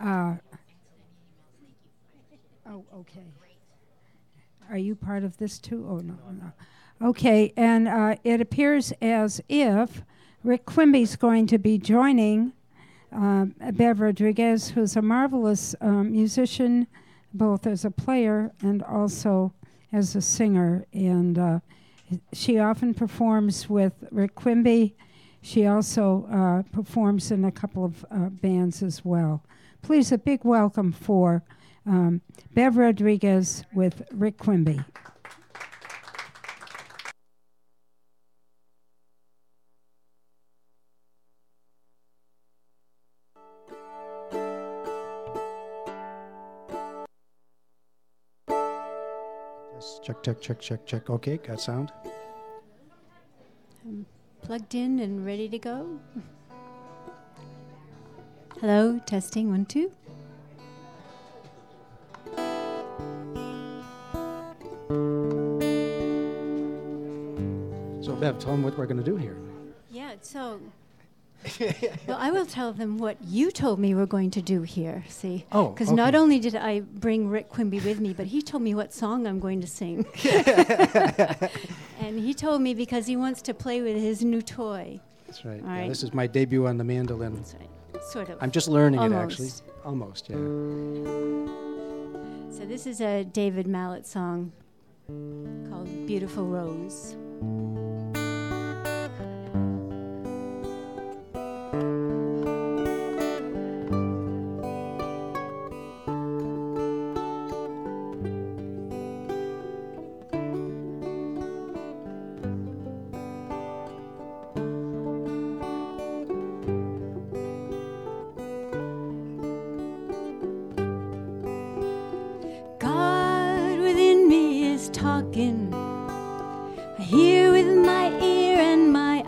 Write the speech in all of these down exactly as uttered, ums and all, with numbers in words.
Uh, oh, okay. Are you part of this too? Oh, no, no. Okay, and uh, it appears as if Rick Quimby's going to be joining uh, Bev Rodriguez, who's a marvelous um, musician, both as a player and also as a singer. And uh, she often performs with Rick Quimby. She also uh, performs in a couple of uh, bands as well. Please, a big welcome for um, Bev Rodriguez with Rick Quimby. Yes, check, check, check, check, check. Okay, got sound. I'm plugged in and ready to go. Hello, testing, one, two. So, Bev, tell them what we're going to do here. Yeah, so, well, I will tell them what you told me we're going to do here, see? Oh, Because okay. not only did I bring Rick Quimby with me, but he told me what song I'm going to sing. And he told me because he wants to play with his new toy. That's right. All Yeah, right. this is my debut on the mandolin. That's right, sort of. I'm just learning Almost. it, actually. Almost, yeah. So this is a David Mallet song called Beautiful Rose. God within me is talking. I hear with my ear and my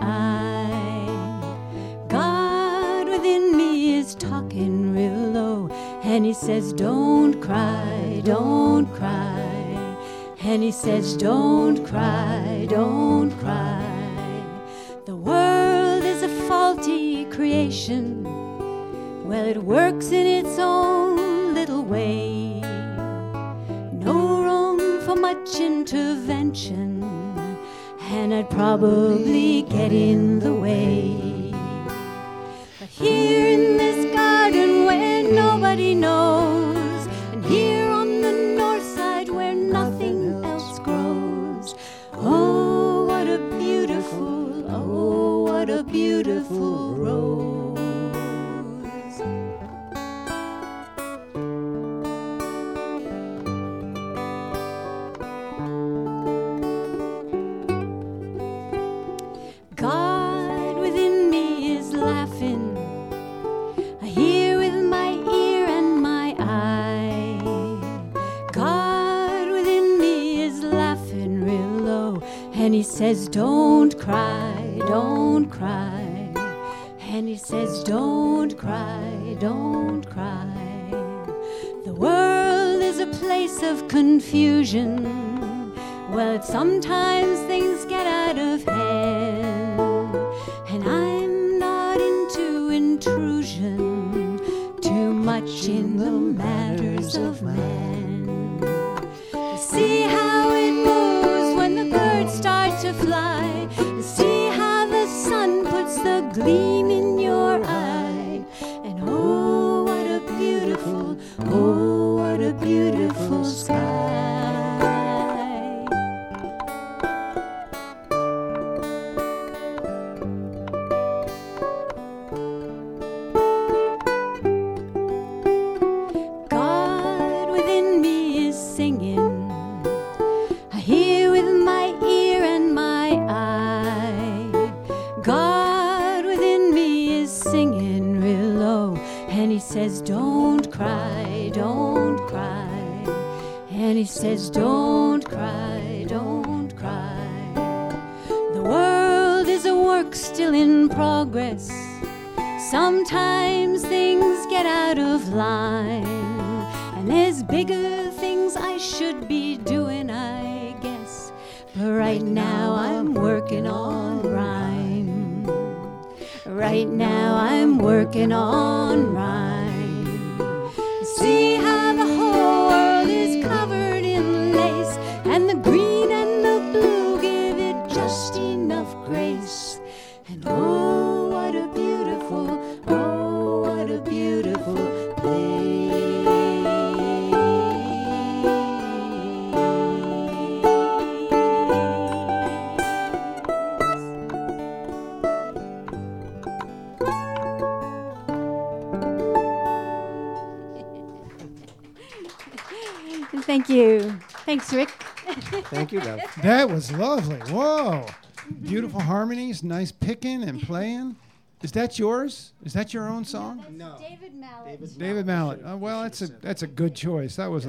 eye. God within me is talking real low, and he says, don't cry, don't cry. And he says, don't cry, don't cry. The world is a faulty creation. Well, it works in its own little way. No room for much intervention, and I'd probably get in the way. But here in this garden where nobody knows, and here on the north side where nothing else grows, oh, what a beautiful, oh, what a beautiful rose. God within me is laughing. I hear with my ear and my eye. God within me is laughing real low, and he says, don't cry, don't cry. And he says, don't cry, don't cry. The world is a place of confusion. Well, sometimes things get out of hand, and I'm not into intrusion too much in the matters of man. You see how it moves when the birds start to fly. You see how the sun puts the gleam in your eye. And oh, what a beautiful, oh, what a beautiful sky. God within me is singing. I hear with my ear and my eye. God within me is singing real low, and he says, don't cry, don't cry. And he says, don't cry, don't cry. The world is a work still in progress. Sometimes things get out of line, and there's bigger things I should be doing, I guess. But right now I'm working on rhyme. Right now I'm working on rhyme. And oh, what a beautiful, oh, what a beautiful place. Thank you. Thanks, Rick. Thank you, Bev. That was lovely. Whoa. Beautiful harmonies, nice picking and playing. Is that yours? Is that your own song? No. David Mallet. David Mallet. Oh, well, that's a that's a good choice. That was